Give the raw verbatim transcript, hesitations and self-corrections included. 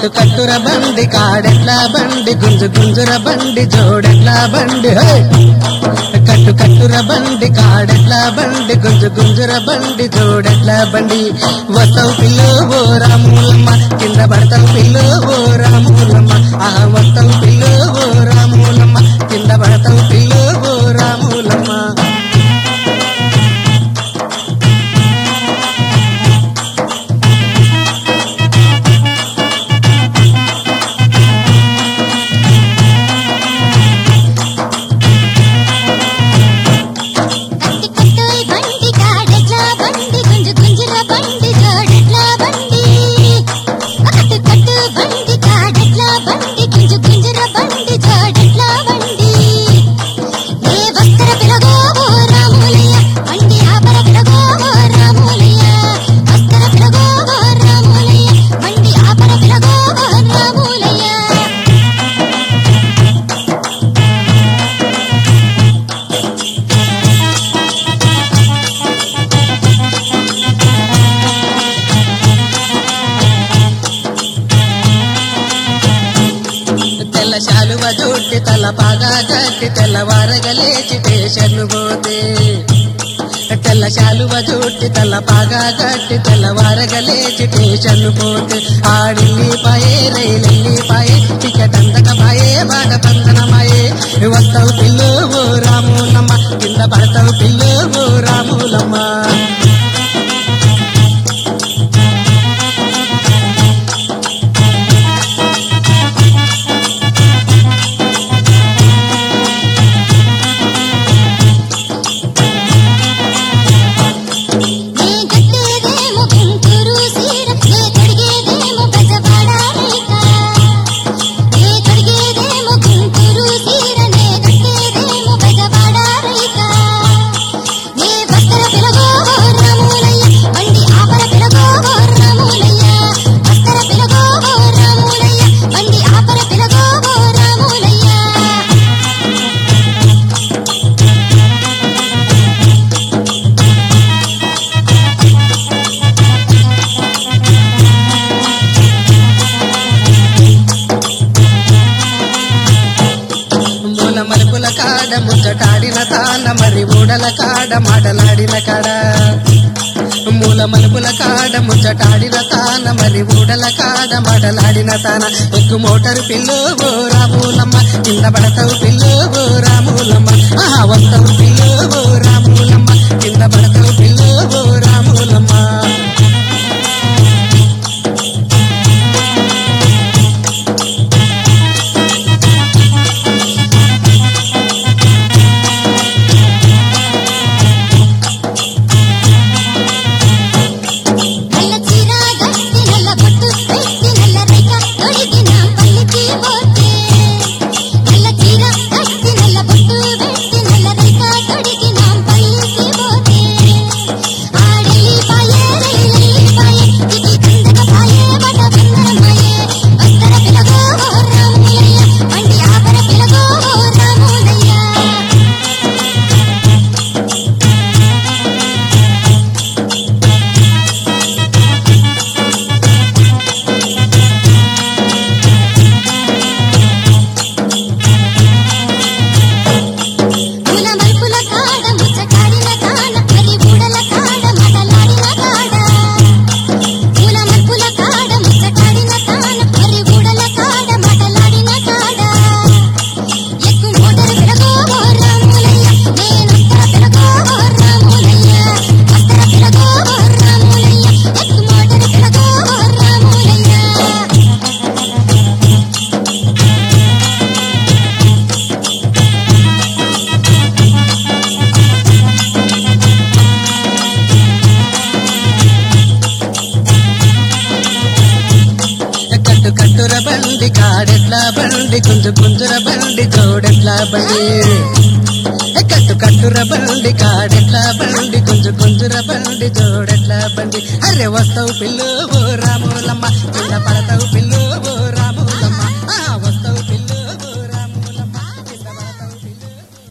కట్టు కట్టుర బండి కాడెట్ల బండి గుంజు గుంజుర బండి జోడెట్ల బండి హే కట్టు కట్టుర బండి కాడెట్ల బండి గుంజు గుంజుర బండి జోడెట్ల బండి వస్తావు పిల్లు ఓ రాములమ్మ కింద పడతావు పిల్లు ఓ రాములమ్మ ఆహా వస్తావు పిల్లు ఓ రాములమ్మ కింద పడతావు పిల్లు ఓ రాములమ్మ తెల్ల శాలువ జోటి తల పాగా కట్టి తెల్లవారగలేచి స్టేషన్ను పోతే తెల్ల శాలువ జోటి తల పాగా కట్టి తెల్లవారగలేచి స్టేషన్ను పోతే ఆడిల్లి పాయే రైలెల్లి పాయే టికెట్ అందక పాయే బాగా పందనమాయే వస్తావు పిల్లు ఓ రాములమ్మ కింద పడతావు పిల్లు ఓ రాములమ్మ మలుపుల కాడ ముచ్చటాడిన తాన మరి ఊడల కాడ మాటలాడిన కాడ మూల మలుపుల కాడ ముచ్చటాడిన తాన మరి ఊడల కాడ మాటలాడిన తాన ఎక్కు మోటారు పిల్లు ఓ రాములమ్మ కింద పడతావు పిల్లు ఓ రాములమ్మ ఆహా వస్తావు పిల్లు ఓ రాములమ్మ కింద పడతావు పిల్లు ఓ రాములమ్మ కట్టుర బండి కాడెట్ల బండి గుంజు గుంజుర బండి జోడెట్ల బండి కట్టు కట్టుర బండి కాడెట్ల బండి గుంజు గుంజుర బండి జోడెట్ల బండి అరే వస్తావు పిల్లు ఓ రాములమ్మ కింద పడతావు పిల్లు